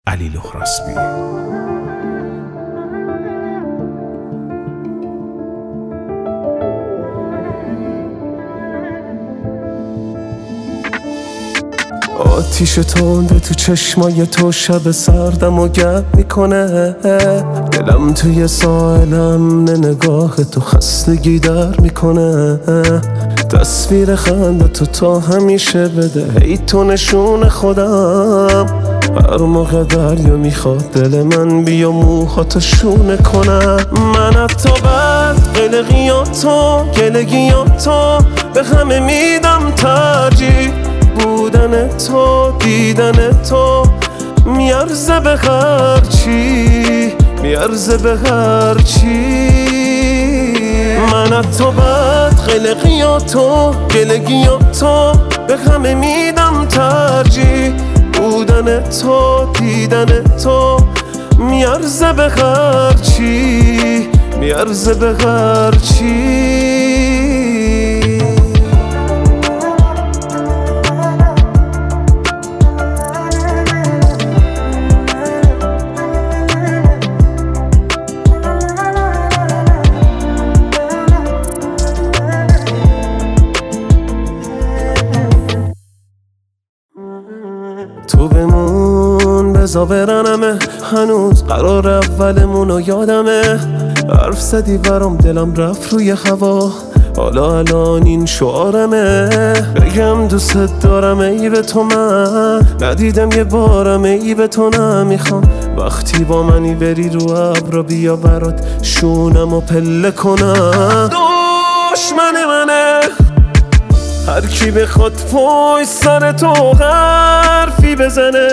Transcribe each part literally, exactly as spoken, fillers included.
علی لخراسبی. آتیش تنده تو چشمای تو شب سردم و گرم میکنه، دلم توی ساحلم نگاه تو خستگی در میکنه. تصویر خنده تو تا همیشه بده هی تو نشون خودم، هر موقع دریا میخواد دل من بیا موهاتو شونه کنم. من حتی بعد قلقیاتو گلگیاتو به همه میدم ترجیح، بودن تو دیدن تو میارزه به هرچی، میارزه به هرچی. من حتی بعد قلقیاتو گلگیاتو به همه میدم ترجیح، بودن تو دیدن تو میارزه به هرچی، میارزه به هرچی. تو بمون بزا برنمه، هنوز قرار اولمونو یادمه. حرف زدی برام دلم رفت روی هوا، حالا الان این شعارمه. بگم دوست دارم ای به تو من ندیدم یه بارم، ای به تو نمیخوام وقتی با منی بری رو ابرا بیا برات شونم و پله کنم. دشمن منه هر کی بخواد پای سر تو حرفی بزنه،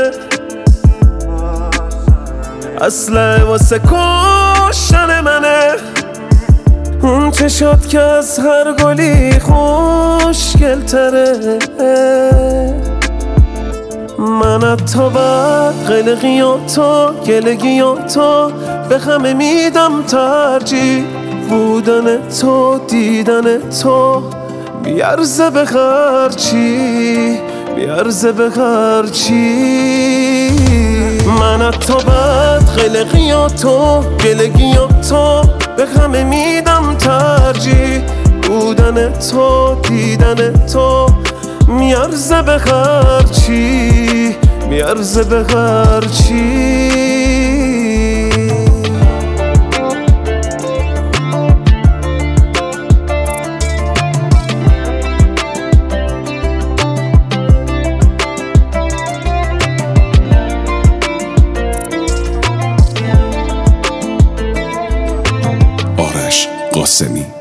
اصله واسه کشتن منه. اون چشات که از هر گلی خوشگل تره، من حتی بعد قلقیاتو گلگیاتو به همه میدم ترجیح، بودن تو دیدن تو میارزه به هرچی، میارزه به هرچی. من حتی بعد قلقیاتو گلگیاتو به همه میدم ترجیح، بودن تو دیدن تو میارزه به هرچی، میارزه به هرچی. آرش قاسمی.